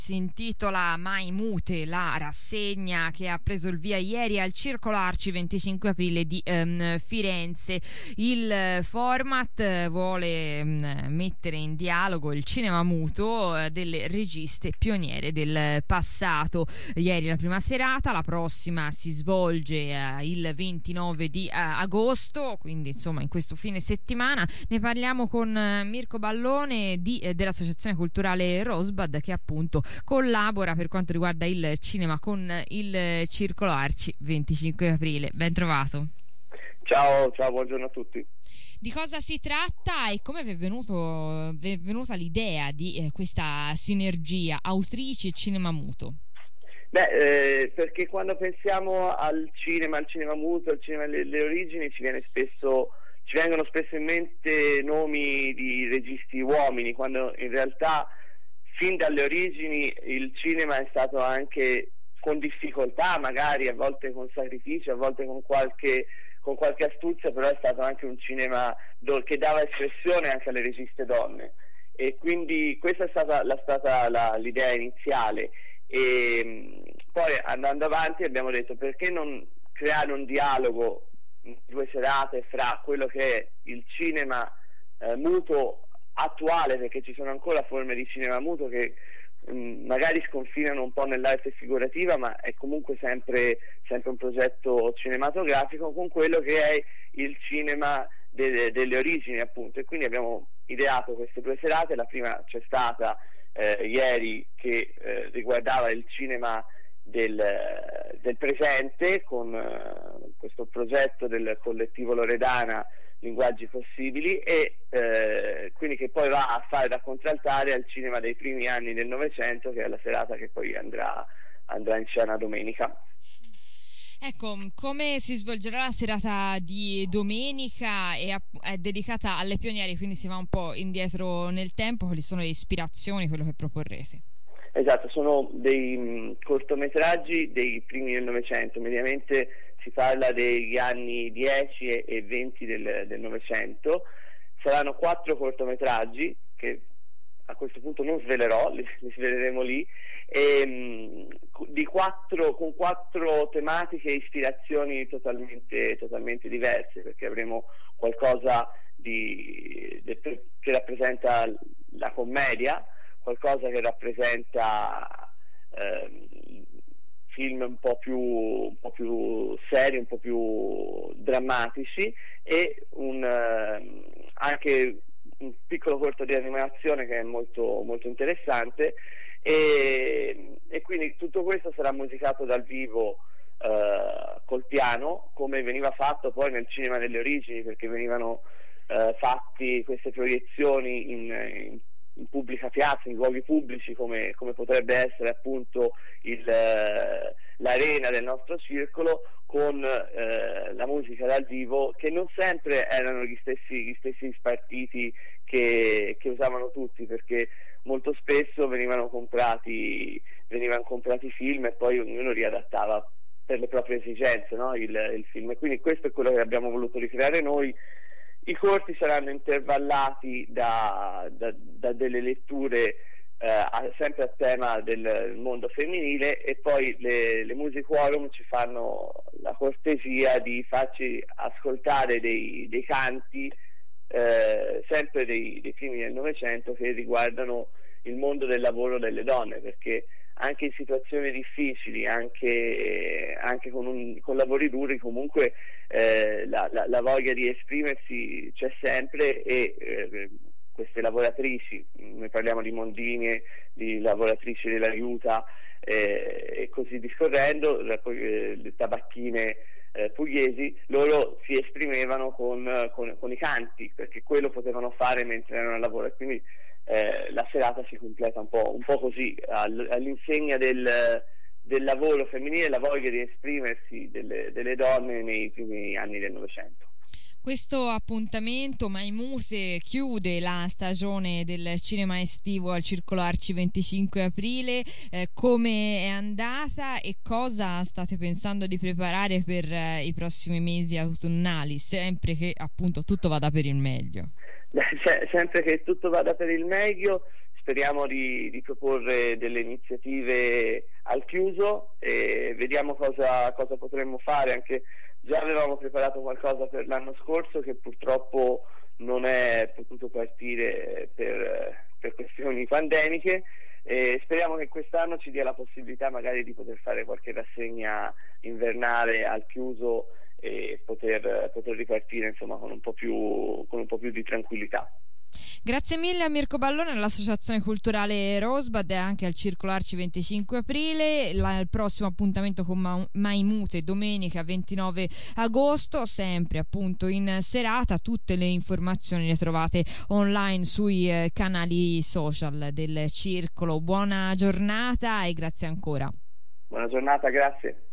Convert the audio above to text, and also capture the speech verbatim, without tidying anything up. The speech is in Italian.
Si intitola Mai Mute, la rassegna che ha preso il via ieri al Circolo Arci venticinque aprile di ehm, Firenze. Il format vuole ehm, mettere in dialogo il cinema muto eh, delle registe pioniere del passato. Ieri la prima serata, la prossima si svolge eh, il ventinove di eh, agosto, quindi insomma in questo fine settimana. Ne parliamo con eh, Mirko Ballone di, eh, dell'Associazione Culturale Rosbad, che appunto collabora per quanto riguarda il cinema con il Circolo Arci venticinque aprile. Ben trovato. Ciao, ciao, buongiorno a tutti. Di cosa si tratta e come vi è, venuto, vi è venuta l'idea di eh, questa sinergia autrici e cinema muto? Beh, eh, perché quando pensiamo al cinema, al cinema muto, al cinema delle origini, ci viene spesso, ci vengono spesso in mente nomi di registi uomini, quando in realtà fin dalle origini il cinema è stato anche con difficoltà, magari a volte con sacrificio, a volte con qualche, con qualche astuzia, però è stato anche un cinema do, che dava espressione anche alle registe donne, e quindi questa è stata, la, stata la, l'idea iniziale. E poi andando avanti abbiamo detto: perché non creare un dialogo in due serate fra quello che è il cinema eh, muto attuale, perché ci sono ancora forme di cinema muto che mh, magari sconfinano un po' nell'arte figurativa, ma è comunque sempre, sempre un progetto cinematografico, con quello che è il cinema de- delle origini, appunto. E quindi abbiamo ideato queste due serate. La prima c'è stata eh, ieri, che eh, riguardava il cinema del, del presente, con eh, questo progetto del collettivo Loredana Linguaggi Possibili, e eh, quindi che poi va a fare da contraltare al cinema dei primi anni del Novecento, che è la serata che poi andrà, andrà in scena domenica. Ecco, come si svolgerà la serata di domenica? È, è dedicata alle pioniere, quindi si va un po' indietro nel tempo. Quali sono le ispirazioni, quello che proporrete? Esatto, sono dei mh, cortometraggi dei primi del Novecento, mediamente si parla degli anni dieci e venti del, del Novecento. Saranno quattro cortometraggi che a questo punto non svelerò, li, li sveleremo lì, e, mh, di quattro, con quattro tematiche e ispirazioni totalmente, totalmente diverse, perché avremo qualcosa di, de, che rappresenta la commedia, qualcosa che rappresenta eh, film un po' più un po' più seri, un po' più drammatici, e un eh, anche un piccolo corto di animazione che è molto molto interessante, e, e quindi tutto questo sarà musicato dal vivo eh, col piano, come veniva fatto poi nel cinema delle origini, perché venivano eh, fatti queste proiezioni in, in in pubblica piazza, in luoghi pubblici, come, come potrebbe essere appunto il, eh, l'arena del nostro circolo, con eh, la musica dal vivo, che non sempre erano gli stessi, gli stessi spartiti che, che usavano tutti, perché molto spesso venivano comprati, venivano comprati film e poi ognuno riadattava per le proprie esigenze, no? il, il film. E quindi questo è quello che abbiamo voluto ricreare noi. I corti saranno intervallati da, da, da delle letture eh, sempre a tema del mondo femminile, e poi le, le musicorum ci fanno la cortesia di farci ascoltare dei, dei canti eh, sempre dei, dei primi del Novecento, che riguardano il mondo del lavoro delle donne, perché anche in situazioni difficili, anche, anche con, un, con lavori duri, comunque eh, la, la, la voglia di esprimersi c'è sempre, e eh, queste lavoratrici, noi parliamo di mondine, di lavoratrici dell'aiuta eh, e così discorrendo, eh, le tabacchine eh, pugliesi, loro si esprimevano con, con, con i canti, perché quello potevano fare mentre erano al lavoro, e quindi Eh, la serata si completa un po', un po' così, all, all'insegna del, del lavoro femminile, la voglia di esprimersi delle, delle donne nei primi anni del Novecento. Questo appuntamento Mai Mute chiude la stagione del cinema estivo al Circolo Arci venticinque aprile. Eh, come è andata e cosa state pensando di preparare per eh, i prossimi mesi autunnali, sempre che appunto tutto vada per il meglio? Se, sempre che tutto vada per il meglio, speriamo di, di proporre delle iniziative al chiuso e vediamo cosa, cosa potremmo fare. Anche già avevamo preparato qualcosa per l'anno scorso che purtroppo non è potuto partire per, per questioni pandemiche, e speriamo che quest'anno ci dia la possibilità magari di poter fare qualche rassegna invernale al chiuso e poter, poter ripartire insomma con un po' più, con un po' più di tranquillità. Grazie mille a Mirko Ballone, all'Associazione Culturale Rosbad e anche al Circolo Arci venticinque aprile. La, il prossimo appuntamento con Ma- Maimute domenica ventinove agosto, sempre appunto in serata. Tutte le informazioni le trovate online sui eh, canali social del Circolo. Buona giornata e grazie ancora. Buona giornata, grazie.